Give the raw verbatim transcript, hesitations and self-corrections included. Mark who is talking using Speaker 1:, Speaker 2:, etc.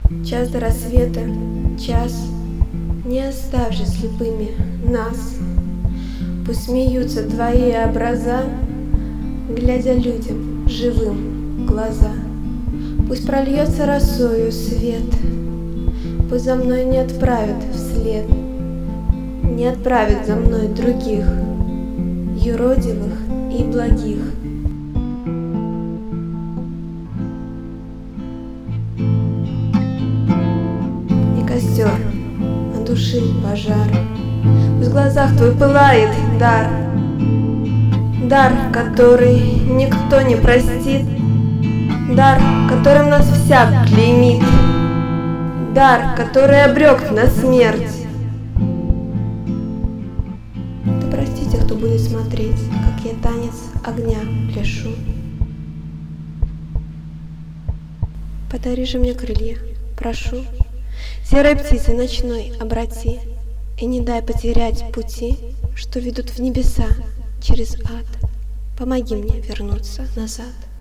Speaker 1: Час до рассвета, час, не оставши слепыми нас. Пусть смеются твои образа, глядя людям живым в глаза. Пусть прольется росою свет, пусть за мной не отправят вслед, не отправят за мной других, юродивых и благих. Не костер, а души пожар, пусть в глазах твой пылает дар, дар, который никто не простит, дар, которым нас всяк клеймит, дар, который обрек на смерть. Да простите, кто будет смотреть, как я танец огня пляшу. Подари же мне крылья, прошу, серой птицы ночной обрати, и не дай потерять пути, что ведут в небеса через ад. Помоги мне вернуться назад.